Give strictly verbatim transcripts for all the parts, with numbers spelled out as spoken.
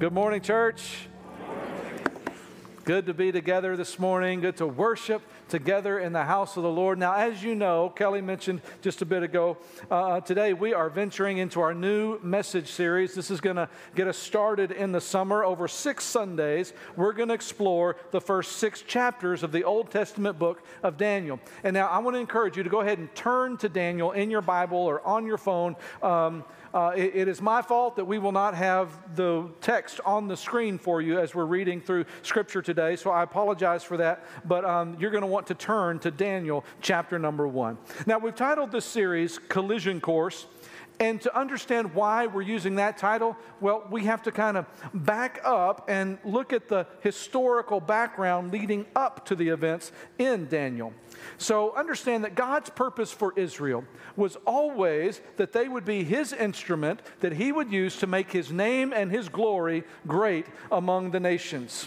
Good morning, church. Good to be together this morning. Good to worship together in the house of the Lord. Now, as you know, Kelly mentioned just a bit ago, uh, today we are venturing into our new message series. This is going to get us started in the summer. Over six Sundays, we're going to explore the first six chapters of the Old Testament book of Daniel. And now I want to encourage you to go ahead and turn to Daniel in your Bible or on your phone. Um, Uh, it, it is my fault that we will not have the text on the screen for you as we're reading through Scripture today, so I apologize for that, but um, you're going to want to turn to Daniel chapter number one. Now, we've titled this series Collision Course, and to understand why we're using that title, well, we have to kind of back up and look at the historical background leading up to the events in Daniel. So understand that God's purpose for Israel was always that they would be His instrument that He would use to make His name and His glory great among the nations.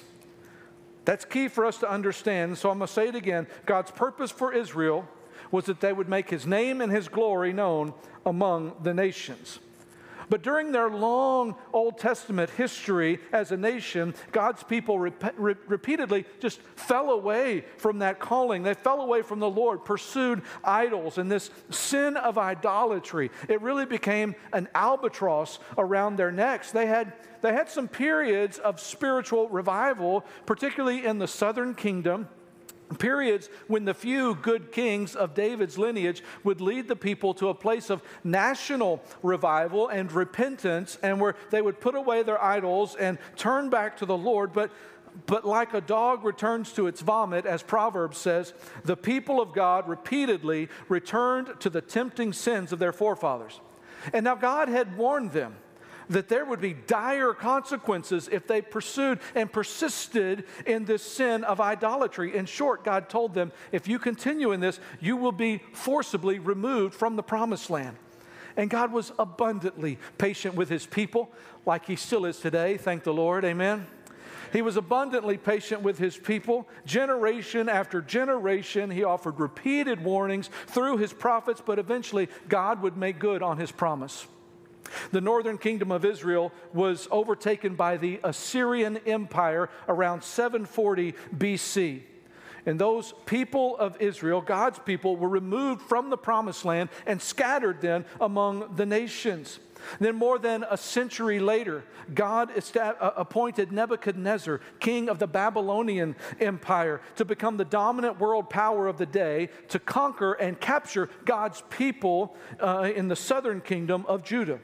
That's key for us to understand. So I'm going to say it again. God's purpose for Israel was that they would make His name and His glory known among the nations. But during their long Old Testament history as a nation, God's people rep- re- repeatedly just fell away from that calling. They fell away from the Lord, pursued idols, and this sin of idolatry, it really became an albatross around their necks. They had, they had some periods of spiritual revival, particularly in the southern kingdom, periods when the few good kings of David's lineage would lead the people to a place of national revival and repentance, and where they would put away their idols and turn back to the Lord. But But like a dog returns to its vomit, as Proverbs says, the people of God repeatedly returned to the tempting sins of their forefathers. And now God had warned them that there would be dire consequences if they pursued and persisted in this sin of idolatry. In short, God told them, if you continue in this, you will be forcibly removed from the promised land. And God was abundantly patient with His people, like He still is today, thank the Lord, amen. He was abundantly patient with His people. Generation after generation, He offered repeated warnings through His prophets, but eventually God would make good on His promise. The northern kingdom of Israel was overtaken by the Assyrian Empire around seven forty B C. And those people of Israel, God's people, were removed from the promised land and scattered then among the nations. Then more than a century later, God appointed Nebuchadnezzar, king of the Babylonian Empire, to become the dominant world power of the day, to conquer and capture God's people uh, in the southern kingdom of Judah.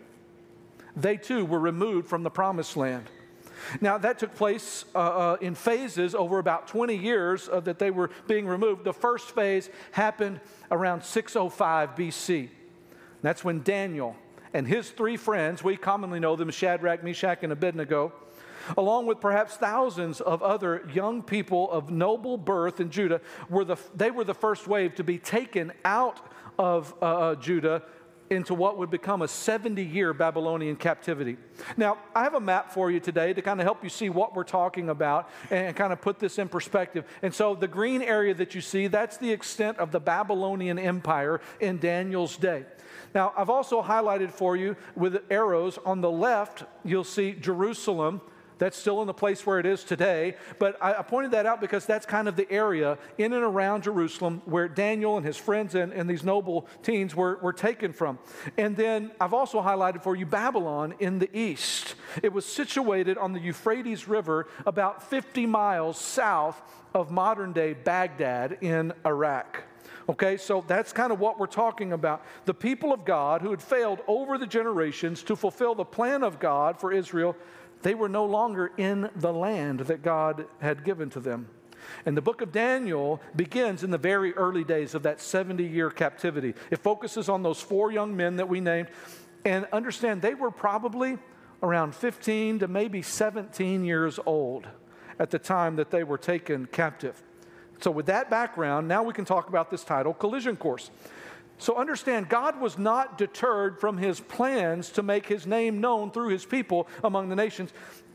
They too were removed from the promised land. Now that took place uh, uh, in phases over about twenty years uh, that they were being removed. The first phase happened around six oh five B C. That's when Daniel and his three friends, we commonly know them as Shadrach, Meshach, and Abednego, along with perhaps thousands of other young people of noble birth in Judah, were the, they were the first wave to be taken out of uh, Judah into what would become a seventy-year Babylonian captivity. Now, I have a map for you today to kind of help you see what we're talking about and kind of put this in perspective. And so the green area that you see, that's the extent of the Babylonian Empire in Daniel's day. Now, I've also highlighted for you with arrows on the left, you'll see Jerusalem. That's still in the place where it is today. But I, I pointed that out because that's kind of the area in and around Jerusalem where Daniel and his friends and, and these noble teens were, were taken from. And then I've also highlighted for you Babylon in the east. It was situated on the Euphrates River about fifty miles south of modern-day Baghdad in Iraq. Okay, so that's kind of what we're talking about. The people of God who had failed over the generations to fulfill the plan of God for Israel, they were no longer in the land that God had given to them. And the book of Daniel begins in the very early days of that seventy-year captivity. It focuses on those four young men that we named. And understand, they were probably around fifteen to maybe seventeen years old at the time that they were taken captive. So with that background, now we can talk about this title, Collision Course. So understand, God was not deterred from His plans to make His name known through His people among the nations.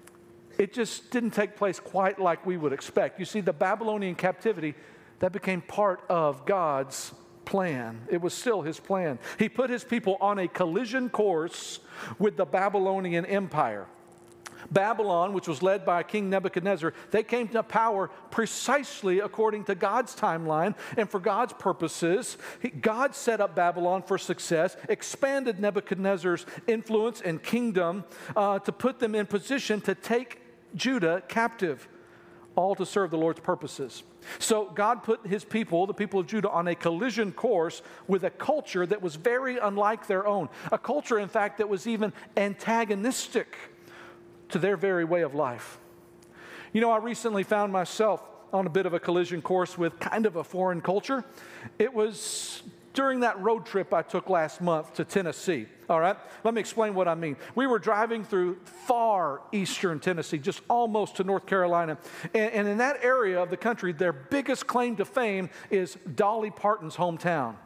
It just didn't take place quite like we would expect. You see, the Babylonian captivity, that became part of God's plan. It was still His plan. He put His people on a collision course with the Babylonian Empire. Babylon, which was led by King Nebuchadnezzar, they came to power precisely according to God's timeline and for God's purposes. He, God set up Babylon for success, expanded Nebuchadnezzar's influence and kingdom uh, to put them in position to take Judah captive, all to serve the Lord's purposes. So God put his people, the people of Judah, on a collision course with a culture that was very unlike their own. A culture, in fact, that was even antagonistic to their very way of life. You know, I recently found myself on a bit of a collision course with kind of a foreign culture. It was during that road trip I took last month to Tennessee. All right, let me explain what I mean. We were driving through far eastern Tennessee, just almost to North Carolina. And, and in that area of the country, their biggest claim to fame is Dolly Parton's hometown.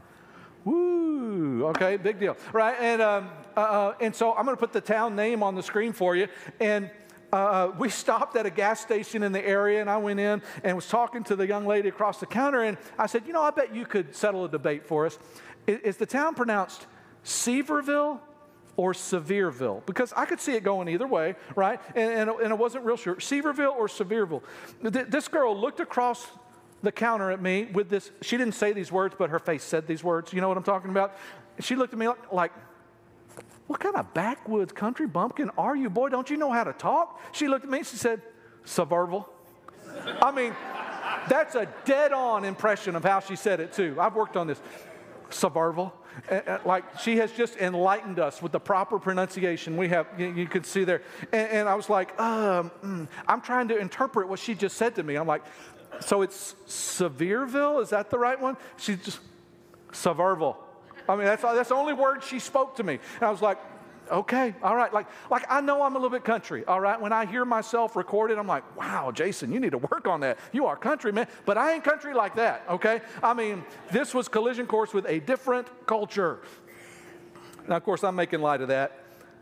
Woo, okay, big deal, right? And, um, uh, and so I'm going to put the town name on the screen for you. And uh, we stopped at a gas station in the area, and I went in and was talking to the young lady across the counter, and I said, you know, I bet you could settle a debate for us. Is, is the town pronounced Seaverville or Sevierville? Because I could see it going either way, right? And, and, and I wasn't real sure. Seaverville or Sevierville? This girl looked across the counter at me with this. She didn't say these words, but her face said these words. You know what I'm talking about? She looked at me like, like what kind of backwoods country bumpkin are you, boy? Don't you know how to talk? She looked at me and she said, Sevierville. I mean, that's a dead-on impression of how she said it, too. I've worked on this. Sevierville. Like, she has just enlightened us with the proper pronunciation we have. You, you can see there. And, and I was like, um, mm, I'm trying to interpret what she just said to me. I'm like, so it's Sevierville? Is that the right one? She just, Sevierville. I mean, that's, that's the only word she spoke to me. And I was like, okay, all right. Like, like I know I'm a little bit country, all right? When I hear myself recorded, I'm like, wow, Jason, you need to work on that. You are country, man. But I ain't country like that, okay? I mean, this was collision course with a different culture. Now, of course, I'm making light of that.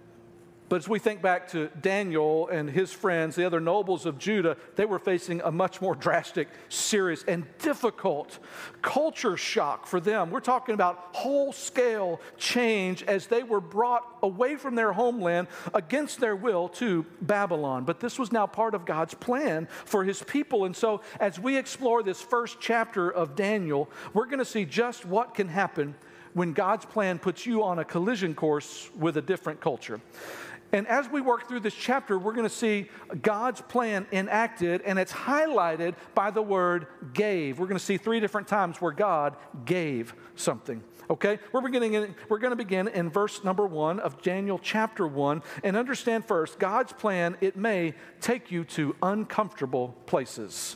But as we think back to Daniel and his friends, the other nobles of Judah, they were facing a much more drastic, serious, and difficult culture shock for them. We're talking about whole-scale change as they were brought away from their homeland against their will to Babylon. But this was now part of God's plan for his people. And so as we explore this first chapter of Daniel, we're going to see just what can happen when God's plan puts you on a collision course with a different culture. And as we work through this chapter, we're going to see God's plan enacted, and it's highlighted by the word gave. We're going to see three different times where God gave something. Okay? We're, beginning in, we're going to begin in verse number one of Daniel chapter one, and understand first, God's plan, it may take you to uncomfortable places.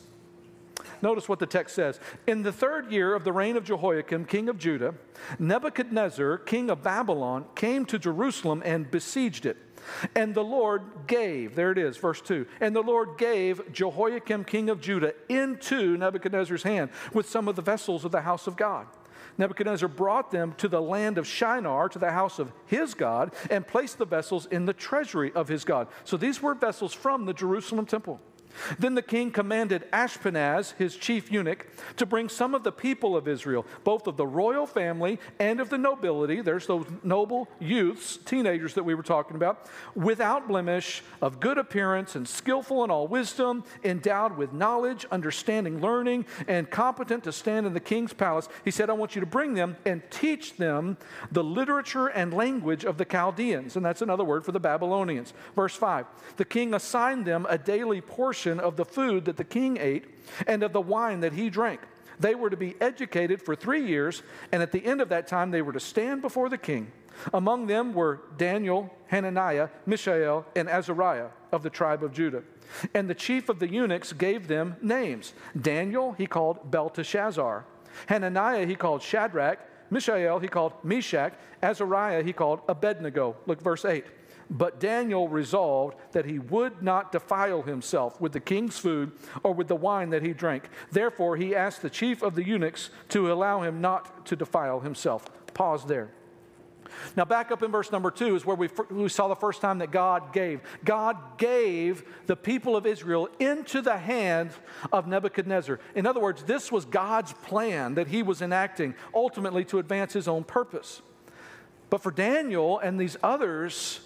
Notice what the text says. In the third year of the reign of Jehoiakim, king of Judah, Nebuchadnezzar, king of Babylon, came to Jerusalem and besieged it. And the Lord gave, there it is, verse two, and the Lord gave Jehoiakim, king of Judah, into Nebuchadnezzar's hand with some of the vessels of the house of God. Nebuchadnezzar brought them to the land of Shinar, to the house of his God, and placed the vessels in the treasury of his God. So these were vessels from the Jerusalem temple. Then the king commanded Ashpenaz, his chief eunuch, to bring some of the people of Israel, both of the royal family and of the nobility, there's those noble youths, teenagers that we were talking about, without blemish, of good appearance and skillful in all wisdom, endowed with knowledge, understanding, learning, and competent to stand in the king's palace. He said, I want you to bring them and teach them the literature and language of the Chaldeans, and that's another word for the Babylonians. Verse five, the king assigned them a daily portion of the food that the king ate and of the wine that he drank. They were to be educated for three years, and at the end of that time they were to stand before the king. Among them were Daniel, Hananiah, Mishael, and Azariah of the tribe of Judah. And the chief of the eunuchs gave them names. Daniel he called Belteshazzar. Hananiah he called Shadrach. Mishael he called Meshach. Azariah he called Abednego. Look, verse eight. But Daniel resolved that he would not defile himself with the king's food or with the wine that he drank. Therefore, he asked the chief of the eunuchs to allow him not to defile himself. Pause there. Now, back up in verse number two is where we, we saw the first time that God gave. God gave the people of Israel into the hand of Nebuchadnezzar. In other words, this was God's plan that he was enacting, ultimately to advance his own purpose. But for Daniel and these others,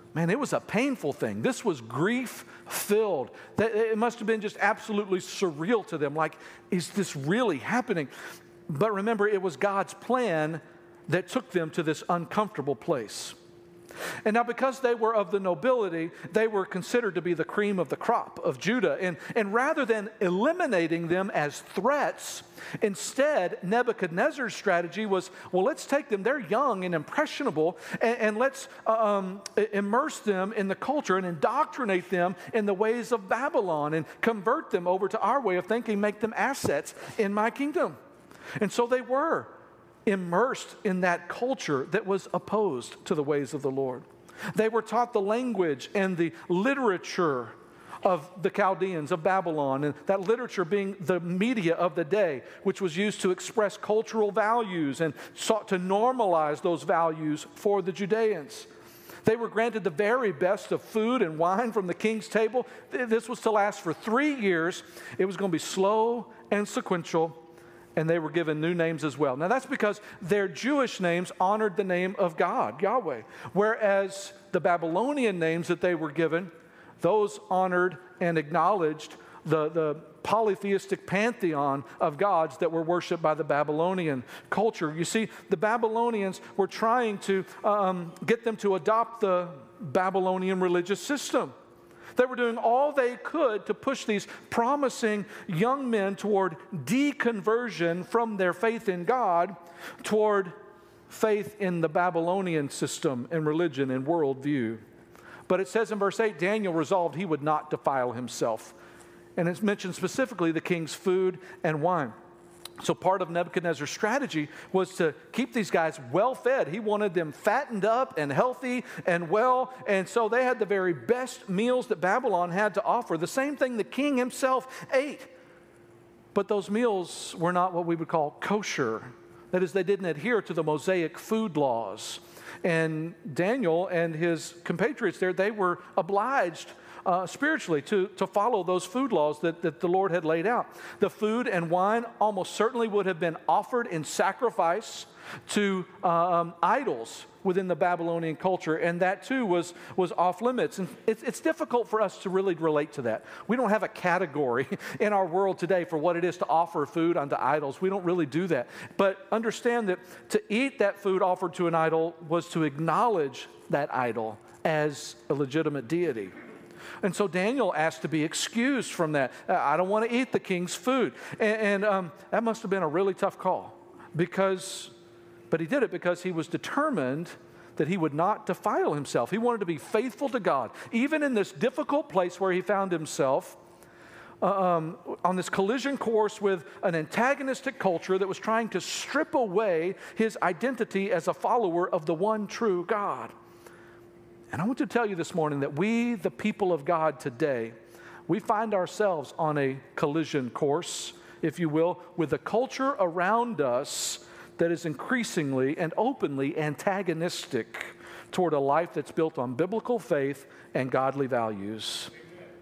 man, it was a painful thing. This was grief-filled. It must have been just absolutely surreal to them. Like, is this really happening? But remember, it was God's plan that took them to this uncomfortable place. And now because they were of the nobility, they were considered to be the cream of the crop of Judah. And, and rather than eliminating them as threats, instead Nebuchadnezzar's strategy was, well, let's take them, they're young and impressionable, and, and let's um, immerse them in the culture and indoctrinate them in the ways of Babylon and convert them over to our way of thinking, make them assets in my kingdom. And so they were immersed in that culture that was opposed to the ways of the Lord. They were taught the language and the literature of the Chaldeans, of Babylon, and that literature being the media of the day, which was used to express cultural values and sought to normalize those values for the Judeans. They were granted the very best of food and wine from the king's table. This was to last for three years. It was going to be slow and sequential, and they were given new names as well. Now that's because their Jewish names honored the name of God, Yahweh, whereas the Babylonian names that they were given, those honored and acknowledged the, the polytheistic pantheon of gods that were worshiped by the Babylonian culture. You see, the Babylonians were trying to um, get them to adopt the Babylonian religious system. They were doing all they could to push these promising young men toward deconversion from their faith in God toward faith in the Babylonian system and religion and worldview. But it says in verse eight, Daniel resolved he would not defile himself. And it's mentioned specifically the king's food and wine. So part of Nebuchadnezzar's strategy was to keep these guys well fed. He wanted them fattened up and healthy and well. And so they had the very best meals that Babylon had to offer. The same thing the king himself ate. But those meals were not what we would call kosher. That is, they didn't adhere to the Mosaic food laws. And Daniel and his compatriots there, they were obliged Uh, spiritually to, to follow those food laws that, that the Lord had laid out. The food and wine almost certainly would have been offered in sacrifice to um, idols within the Babylonian culture, and that too was, was off limits. And it's, it's difficult for us to really relate to that. We don't have a category in our world today for what it is to offer food unto idols. We don't really do that. But understand that to eat that food offered to an idol was to acknowledge that idol as a legitimate deity. And so Daniel asked to be excused from that. I don't want to eat the king's food. And, and um, that must have been a really tough call. Because, but he did it because he was determined that he would not defile himself. He wanted to be faithful to God. Even in this difficult place where he found himself, uh, um, on this collision course with an antagonistic culture that was trying to strip away his identity as a follower of the one true God. And I want to tell you this morning that we, the people of God today, we find ourselves on a collision course, if you will, with the culture around us that is increasingly and openly antagonistic toward a life that's built on biblical faith and godly values.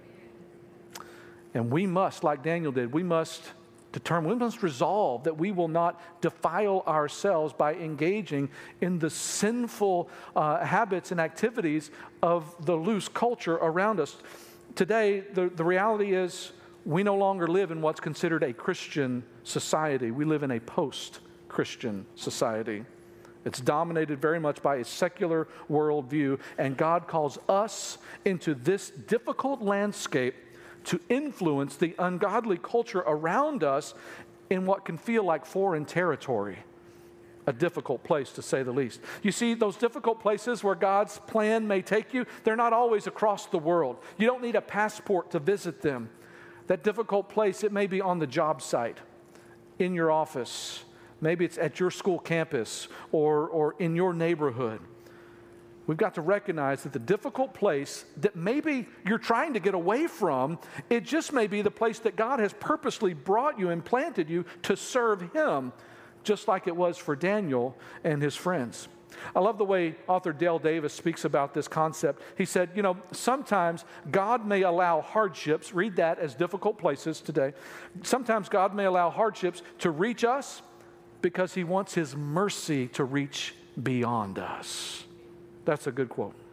And we must, like Daniel did, we must determine, we must resolve that we will not defile ourselves by engaging in the sinful uh, habits and activities of the loose culture around us. Today, the, the reality is we no longer live in what's considered a Christian society. We live in a post-Christian society. It's dominated very much by a secular worldview, and God calls us into this difficult landscape to influence the ungodly culture around us in what can feel like foreign territory, a difficult place to say the least. You see, those difficult places where God's plan may take you, they're not always across the world. You don't need a passport to visit them. That difficult place, it may be on the job site, in your office, maybe it's at your school campus or, or in your neighborhood. We've got to recognize that the difficult place that maybe you're trying to get away from, it just may be the place that God has purposely brought you and planted you to serve Him, just like it was for Daniel and his friends. I love the way author Dale Davis speaks about this concept. He said, you know, sometimes God may allow hardships, read that as difficult places today. Sometimes God may allow hardships to reach us because He wants His mercy to reach beyond us. That's a good quote.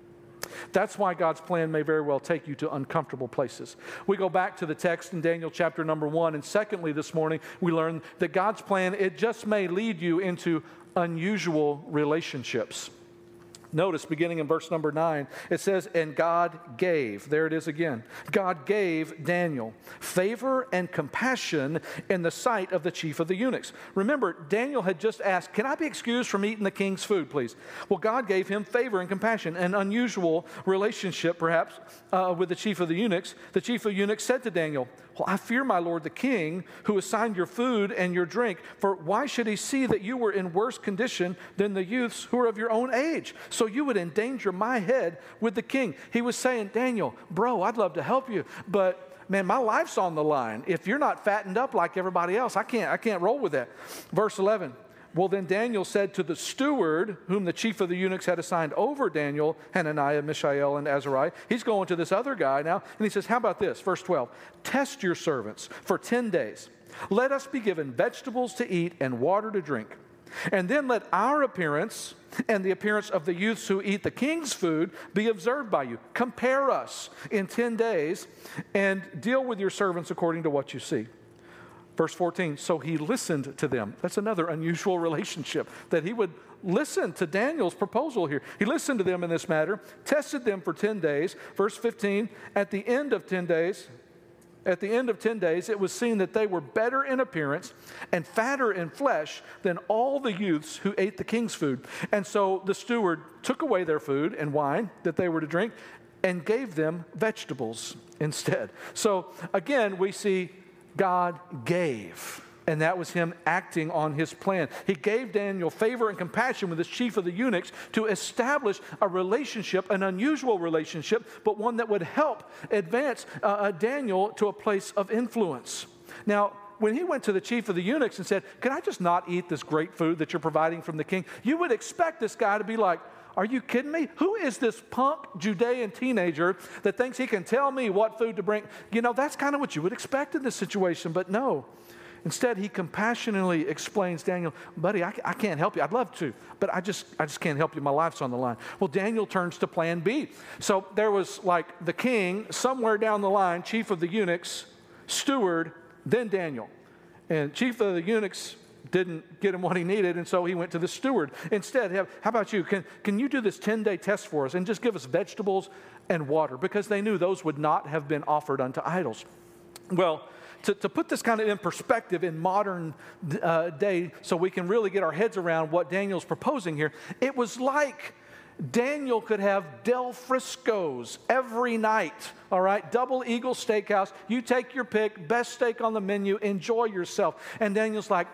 That's why God's plan may very well take you to uncomfortable places. We go back to the text in Daniel chapter number one, and secondly this morning we learn that God's plan, it just may lead you into unusual relationships. Notice, beginning in verse number nine, it says, and God gave, there it is again, God gave Daniel favor and compassion in the sight of the chief of the eunuchs. Remember, Daniel had just asked, can I be excused from eating the king's food, please? Well, God gave him favor and compassion, an unusual relationship, perhaps, uh, with the chief of the eunuchs. The chief of eunuchs said to Daniel, well, I fear my lord the king, who assigned your food and your drink, for why should he see that you were in worse condition than the youths who are of your own age? So you would endanger my head with the king. He was saying, Daniel, bro, I'd love to help you, but man, my life's on the line. If you're not fattened up like everybody else, I can't, I can't roll with that. Verse eleven. Well, then Daniel said to the steward, whom the chief of the eunuchs had assigned over Daniel, Hananiah, Mishael, and Azariah. He's going to this other guy now, and he says, how about this? Verse twelve, test your servants for ten days. Let us be given vegetables to eat and water to drink. And then let our appearance and the appearance of the youths who eat the king's food be observed by you. Compare us in ten days and deal with your servants according to what you see. Verse fourteen, so he listened to them. That's another unusual relationship, that he would listen to Daniel's proposal here. He listened to them in this matter, tested them for ten days. Verse fifteen, at the end of ten days, at the end of ten days, it was seen that they were better in appearance and fatter in flesh than all the youths who ate the king's food. And so the steward took away their food and wine that they were to drink and gave them vegetables instead. So again, we see God gave, and that was him acting on his plan. He gave Daniel favor and compassion with his chief of the eunuchs to establish a relationship, an unusual relationship, but one that would help advance uh, Daniel to a place of influence. Now, when he went to the chief of the eunuchs and said, can I just not eat this great food that you're providing from the king? You would expect this guy to be like, are you kidding me? Who is this punk Judean teenager that thinks he can tell me what food to bring? You know, that's kind of what you would expect in this situation, but no. Instead, he compassionately explains, Daniel, buddy, I, I can't help you. I'd love to, but I just, I just can't help you. My life's on the line. Well, Daniel turns to plan B. So there was like the king, somewhere down the line, chief of the eunuchs, steward, then Daniel. And chief of the eunuchs didn't get him what he needed, and so he went to the steward. Instead, how about you? Can, can you do this ten-day test for us and just give us vegetables and water? Because they knew those would not have been offered unto idols. Well, to, to put this kind of in perspective in modern uh, day so we can really get our heads around what Daniel's proposing here, it was like Daniel could have Del Frisco's every night, all right? Double Eagle Steakhouse. You take your pick, best steak on the menu, enjoy yourself. And Daniel's like,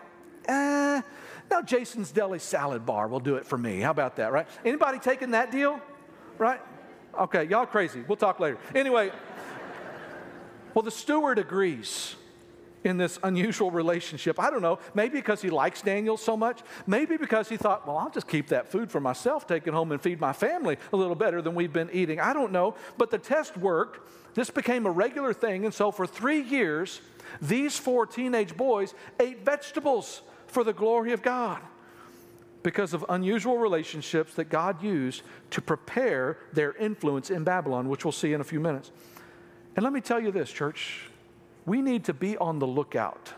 Uh, no, Jason's Deli Salad Bar will do it for me. How about that, right? Anybody taking that deal? Right? Okay, y'all crazy. We'll talk later. Anyway, well, the steward agrees in this unusual relationship. I don't know, maybe because he likes Daniel so much. Maybe because he thought, well, I'll just keep that food for myself, take it home and feed my family a little better than we've been eating. I don't know, but the test worked. This became a regular thing, and so for three years, these four teenage boys ate vegetables for the glory of God because of unusual relationships that God used to prepare their influence in Babylon, which we'll see in a few minutes. And let me tell you this, church, we need to be on the lookout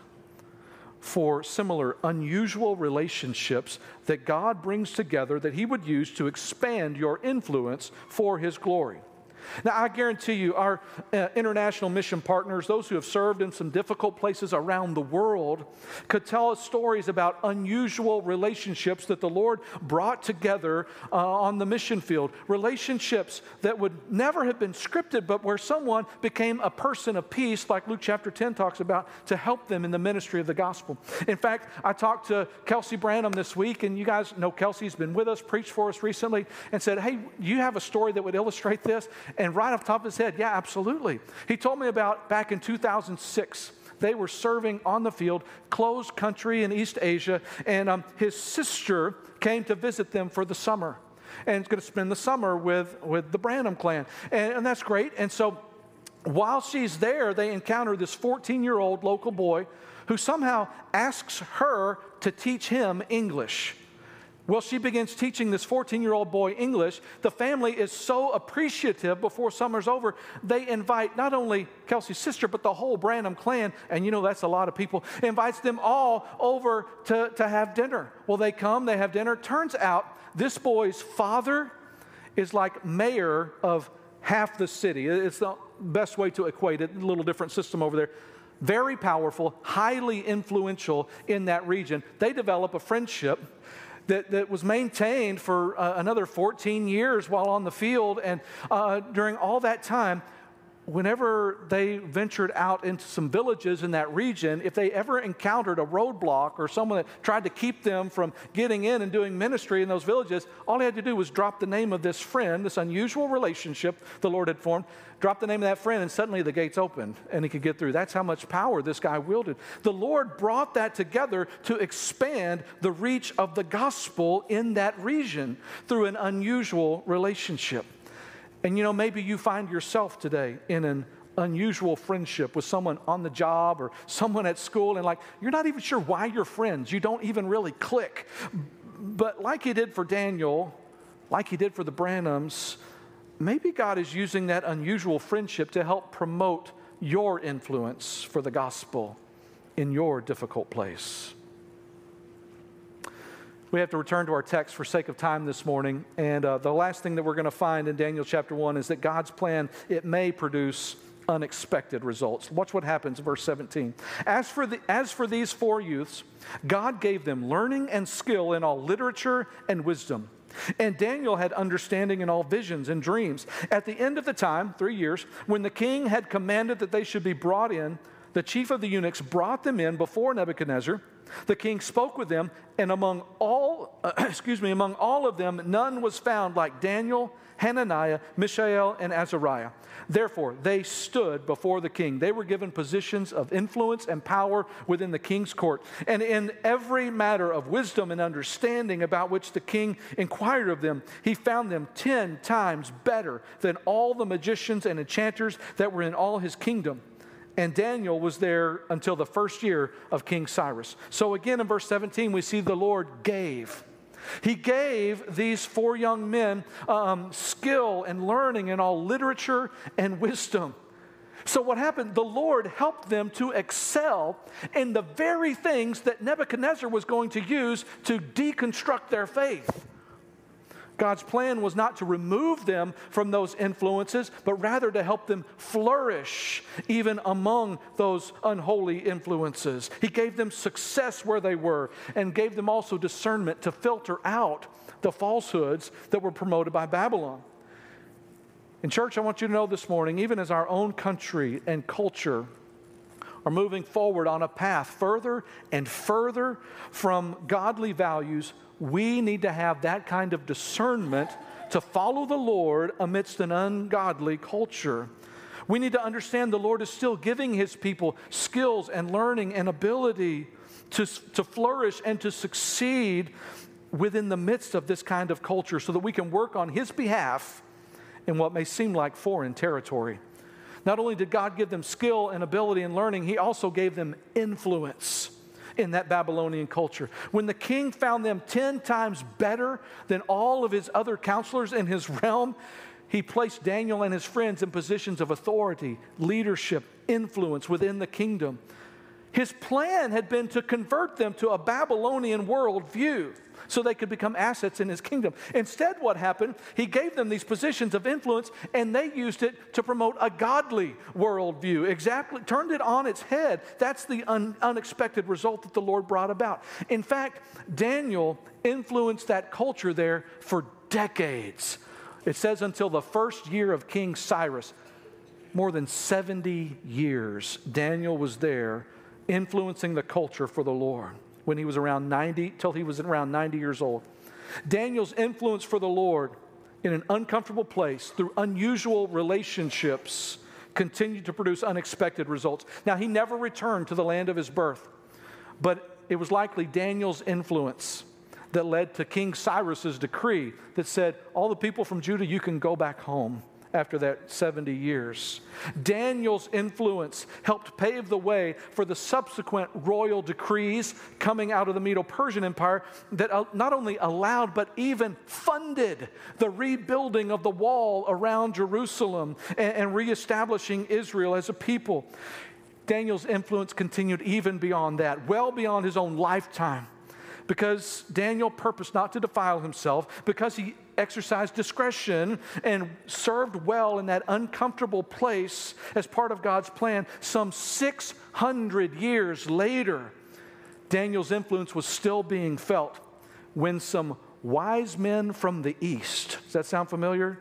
for similar unusual relationships that God brings together that he would use to expand your influence for his glory. Now, I guarantee you, our uh, international mission partners, those who have served in some difficult places around the world, could tell us stories about unusual relationships that the Lord brought together uh, on the mission field. Relationships that would never have been scripted, but where someone became a person of peace, like Luke chapter ten talks about, to help them in the ministry of the gospel. In fact, I talked to Kelsey Branham this week, and you guys know Kelsey's been with us, preached for us recently, and said, hey, you have a story that would illustrate this? And right off the top of his head, yeah, absolutely. He told me about back in two thousand six. They were serving on the field, closed country in East Asia, and um, his sister came to visit them for the summer. And is going to spend the summer with, with the Branham clan. And, and that's great. And so while she's there, they encounter this fourteen-year-old local boy who somehow asks her to teach him English. Well, she begins teaching this fourteen-year-old boy English. The family is so appreciative before summer's over, they invite not only Kelsey's sister, but the whole Branham clan, and you know that's a lot of people, invites them all over to, to have dinner. Well, they come, they have dinner. Turns out this boy's father is like mayor of half the city. It's the best way to equate it, a little different system over there. Very powerful, highly influential in that region. They develop a friendship That, that was maintained for uh, another fourteen years while on the field. And uh, during all that time, whenever they ventured out into some villages in that region, if they ever encountered a roadblock or someone that tried to keep them from getting in and doing ministry in those villages, all they had to do was drop the name of this friend, this unusual relationship the Lord had formed, drop the name of that friend, and suddenly the gates opened and he could get through. That's how much power this guy wielded. The Lord brought that together to expand the reach of the gospel in that region through an unusual relationship. And you know, maybe you find yourself today in an unusual friendship with someone on the job or someone at school, and like, you're not even sure why you're friends. You don't even really click. But like he did for Daniel, like he did for the Branhams, maybe God is using that unusual friendship to help promote your influence for the gospel in your difficult place. We have to return to our text for sake of time this morning. And uh, the last thing that we're going to find in Daniel chapter one is that God's plan, it may produce unexpected results. Watch what happens in verse seventeen. As for, the, as for these four youths, God gave them learning and skill in all literature and wisdom. And Daniel had understanding in all visions and dreams. At the end of the time, three years, when the king had commanded that they should be brought in, the chief of the eunuchs brought them in before Nebuchadnezzar. The king spoke with them, and among all, uh, excuse me, among all of them, none was found like Daniel, Hananiah, Mishael, and Azariah. Therefore, they stood before the king. They were given positions of influence and power within the king's court. And in every matter of wisdom and understanding about which the king inquired of them, he found them ten times better than all the magicians and enchanters that were in all his kingdom. And Daniel was there until the first year of King Cyrus. So again in verse seventeen, we see the Lord gave. He gave these four young men um, skill and learning in all literature and wisdom. So what happened? The Lord helped them to excel in the very things that Nebuchadnezzar was going to use to deconstruct their faith. God's plan was not to remove them from those influences, but rather to help them flourish even among those unholy influences. He gave them success where they were and gave them also discernment to filter out the falsehoods that were promoted by Babylon. In church, I want you to know this morning, even as our own country and culture are moving forward on a path further and further from godly values, we need to have that kind of discernment to follow the Lord amidst an ungodly culture. We need to understand the Lord is still giving his people skills and learning and ability to, to flourish and to succeed within the midst of this kind of culture so that we can work on his behalf in what may seem like foreign territory. Not only did God give them skill and ability and learning, he also gave them influence in that Babylonian culture. When the king found them ten times better than all of his other counselors in his realm, he placed Daniel and his friends in positions of authority, leadership, influence within the kingdom. His plan had been to convert them to a Babylonian worldview so they could become assets in his kingdom. Instead, what happened, he gave them these positions of influence, and they used it to promote a godly worldview. Exactly, turned it on its head. That's the un- unexpected result that the Lord brought about. In fact, Daniel influenced that culture there for decades. It says until the first year of King Cyrus. More than seventy years, Daniel was there influencing the culture for the Lord. When he was around ninety, till he was around ninety years old. Daniel's influence for the Lord in an uncomfortable place through unusual relationships continued to produce unexpected results. Now, he never returned to the land of his birth, but it was likely Daniel's influence that led to King Cyrus's decree that said, all the people from Judah, you can go back home after that seventy years. Daniel's influence helped pave the way for the subsequent royal decrees coming out of the Medo-Persian Empire that not only allowed but even funded the rebuilding of the wall around Jerusalem and, and reestablishing Israel as a people. Daniel's influence continued even beyond that, well beyond his own lifetime, because Daniel purposed not to defile himself, because he exercised discretion and served well in that uncomfortable place as part of God's plan. Some six hundred years later, Daniel's influence was still being felt when some wise men from the east, does that sound familiar?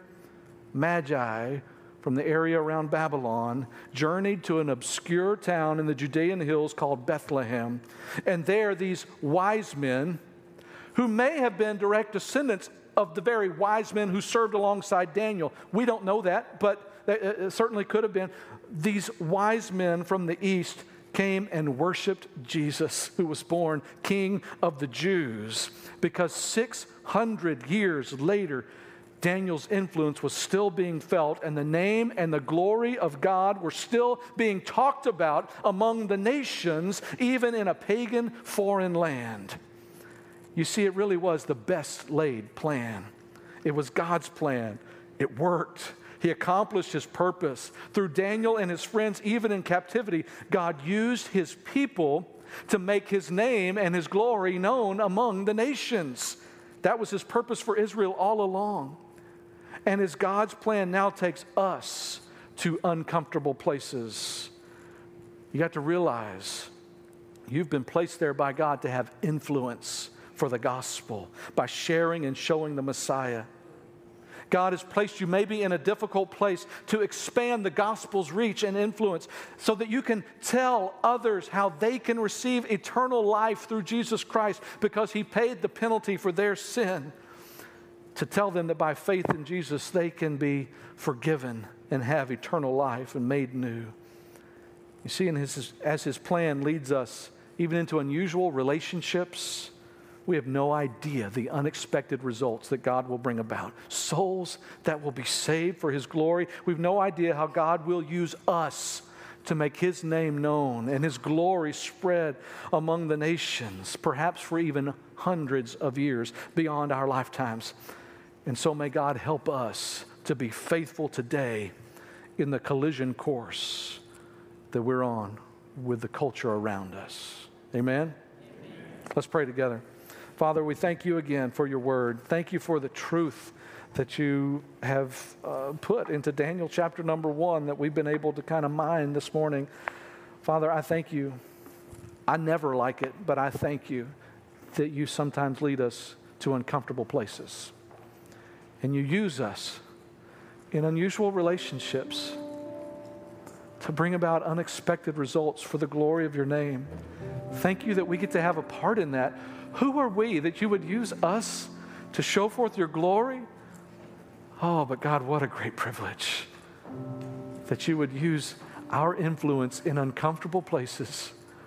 Magi from the area around Babylon, journeyed to an obscure town in the Judean hills called Bethlehem. And there, these wise men, who may have been direct descendants of the very wise men who served alongside Daniel, we don't know that, but it certainly could have been. These wise men from the east came and worshiped Jesus, who was born King of the Jews, because six hundred years later, Daniel's influence was still being felt, and the name and the glory of God were still being talked about among the nations, even in a pagan foreign land. You see, it really was the best laid plan. It was God's plan. It worked. He accomplished his purpose. Through Daniel and his friends, even in captivity, God used his people to make his name and his glory known among the nations. That was his purpose for Israel all along. And as God's plan now takes us to uncomfortable places, you got to realize you've been placed there by God to have influence for the gospel by sharing and showing the Messiah. God has placed you maybe in a difficult place to expand the gospel's reach and influence so that you can tell others how they can receive eternal life through Jesus Christ because he paid the penalty for their sin. To tell them that by faith in Jesus, they can be forgiven and have eternal life and made new. You see, in his, as his plan leads us even into unusual relationships, we have no idea the unexpected results that God will bring about. Souls that will be saved for his glory. We have no idea how God will use us to make his name known and his glory spread among the nations, perhaps for even hundreds of years beyond our lifetimes. And so may God help us to be faithful today in the collision course that we're on with the culture around us. Amen? Amen. Let's pray together. Father, we thank you again for your word. Thank you for the truth that you have uh, put into Daniel chapter number one that we've been able to kind of mine this morning. Father, I thank you. I never like it, but I thank you that you sometimes lead us to uncomfortable places. And you use us in unusual relationships to bring about unexpected results for the glory of your name. Thank you that we get to have a part in that. Who are we that you would use us to show forth your glory? Oh, but God, what a great privilege that you would use our influence in uncomfortable places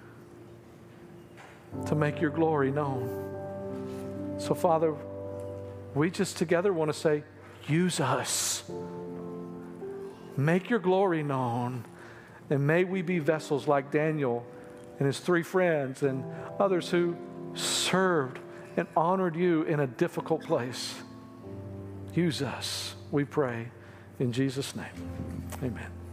to make your glory known. So, Father, we just together want to say, use us. Make your glory known. And may we be vessels like Daniel and his three friends and others who served and honored you in a difficult place. Use us, we pray, in Jesus' name. Amen.